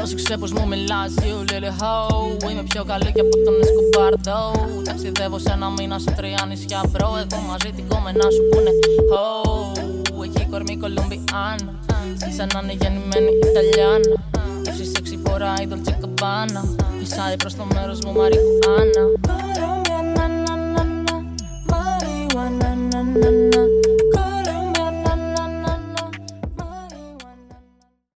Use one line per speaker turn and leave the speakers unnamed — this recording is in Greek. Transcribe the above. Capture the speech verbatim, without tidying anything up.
Πρόσεξε πως μου μιλάς, you little hoe. Είμαι πιο καλή και από τον Εσκομπάρδο. Ταξιδεύω σε ένα μήνα σε τρία νησιά, bro. Έχω μαζί την κόμενά σου που είναι ho. Έχει κορμί Κολομπιάνα. Σαν να είναι γεννημένη Ιταλιάνα. Εύση έξι φορά η Dolce Gabbana. Φυσάρει προς το μέρος μου Μαριχουάνα.